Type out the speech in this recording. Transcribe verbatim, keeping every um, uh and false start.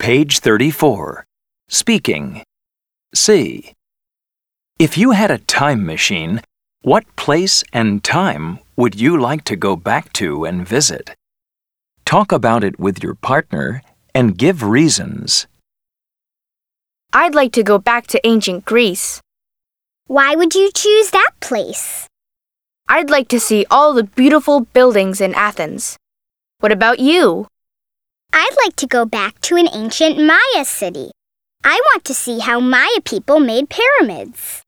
Page thirty-four. Speaking. C. If you had a time machine, what place and time would you like to go back to and visit? Talk about it with your partner and give reasons. I'd like to go back to ancient Greece. Why would you choose that place? I'd like to see all the beautiful buildings in Athens. What about you? I'd like to go back to an ancient Maya city. I want to see how Maya people made pyramids.